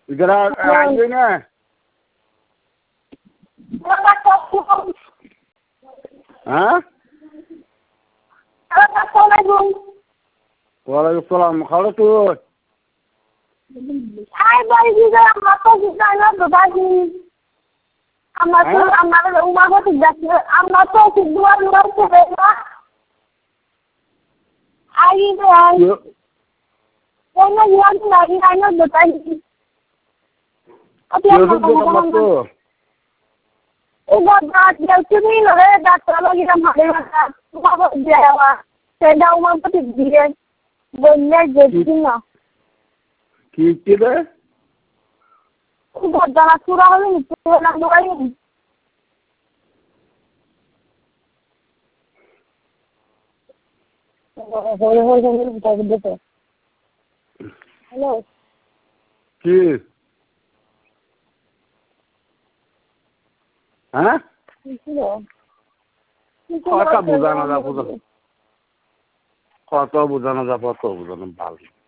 ইগরা আসবে না হ্যাঁ ওয়ালাইকুম আসসালাম খালো তো ai bari juga mako kita na babaji amato uma ko tidak amato kedua luar sebela ai itu ai karena yang lagi ana babaji apa yang mato udah dia cumi loh dokter lagi dah mana apa dia wa saya uma ko tidak boleh jadi na কি রে গদনা চূড়া হলে নিচে না দোকাই hello কি হ্যাঁ কত বোঝানো যাব কত বোঝানো যাব কত বোঝানো ভালো